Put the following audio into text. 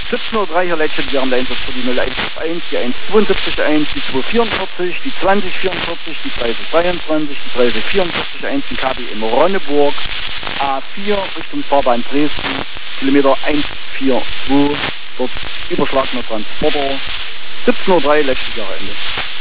17:03 hier letztlich während der Einsatz für die 0151, die 172.1, die 244, die 2044, die 3023, die 3044.1 in KB in Ronneburg, A4 Richtung Fahrbahn Dresden, Kilometer 142, dort überschlagener Transporter, 17:03 letztlich Ende.